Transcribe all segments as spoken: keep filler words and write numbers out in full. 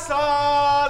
عسل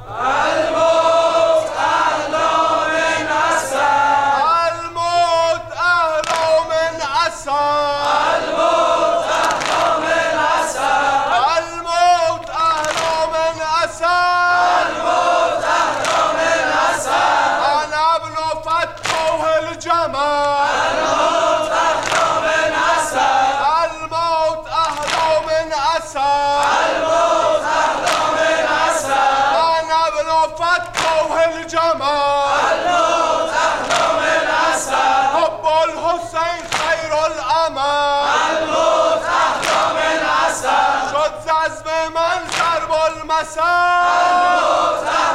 الموت أهلا من عسل الموت أهلا من عسل الموت أهلا من عسل الموت أهلا من عسل الموت أهلا من عسل أنا ابن فتوه الجمال الموت أهلا من عسل الموت أهلا من عسل الموت أهلا من عسل أنا ابن فتوه الجمال الموت أهلا من عسل حب الحسين خير الأمل الموت أهلا من عسل شد زعزم من درب المسال الموت